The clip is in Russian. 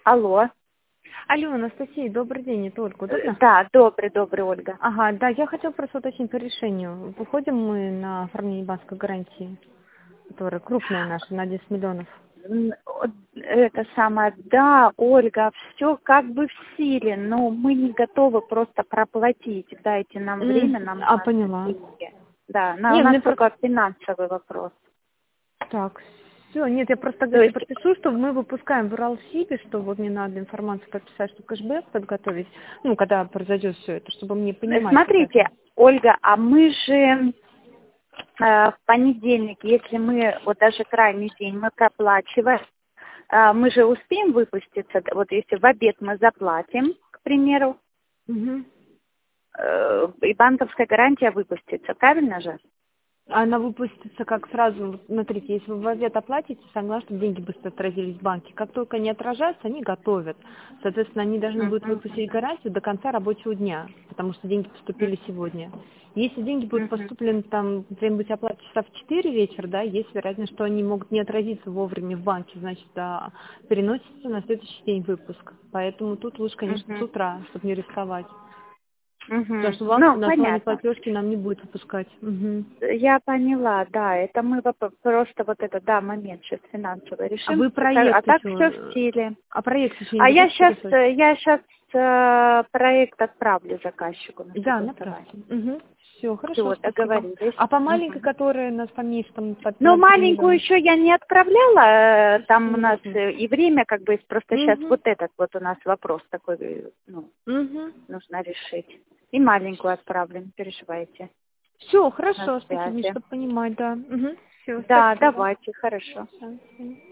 Алло. Алло, Анастасия, добрый день, это Ольга, удобно? Да, добрый, Ольга. Ага, да, я хотела просто уточнить по решению. Выходим мы на оформление банковской гарантии, которая крупная наша, на 10 миллионов. Это самое, да, Ольга, все как бы в силе, но мы не готовы просто проплатить. Дайте нам время, нам надо Поняла. деньги. Да, у Не, нас мне только финансовый вопрос. Так, все, нет, я просто То тогда есть, подпишу, что мы выпускаем в Уралсибе, что вот мне надо информацию подписать, что кэшбэк подготовить, ну, когда произойдет все это, чтобы мне понимать вот смотрите, это. Ольга, а мы же в понедельник, если мы, вот даже крайний день мы проплачиваем, мы же успеем выпуститься, вот если в обед мы заплатим, к примеру, Угу. и банковская гарантия выпустится, правильно же? Она выпустится как сразу, вот смотрите, если вы в ответ оплатите, согласно, чтобы деньги быстро отразились в банке. Как только они отражаются, они готовят. Соответственно, они должны будут Мгм, выпустить гарантию до конца рабочего дня, потому что деньги поступили сегодня. Если деньги будут мгм, поступлены там где-нибудь оплате часа в 4 вечера, да, есть вероятность, что они могут не отразиться вовремя в банке, значит, да, переносится на следующий день выпуск. Поэтому тут лучше, конечно, с мгм, утра, чтобы не рисковать. Потому мгм. что банк Ну, на основании понятно. платежки нам не будет выпускать. Мгм. Я поняла, да, это мы просто вот это, да, момент сейчас финансовый А решим. вы А проект так еще, все в силе. проект еще А не будете переслать? я сейчас проект отправлю заказчику на Да, согласование. направьте. Угу. Все, хорошо, Все, спасибо. договорились. А по маленькой, Мгм. которая нас поменьше, там, под Но на 3 маленькую миллиона? еще я не отправляла, там у нас Ясно. и время как бы есть, просто сейчас Угу. вот этот вот у нас вопрос такой, ну, Угу. нужно решить. И маленькую отправлю, не переживайте. Все, На хорошо, спасибо, связи. чтобы понимать, да. Угу. Все, Да, спасибо. давайте, хорошо. Да,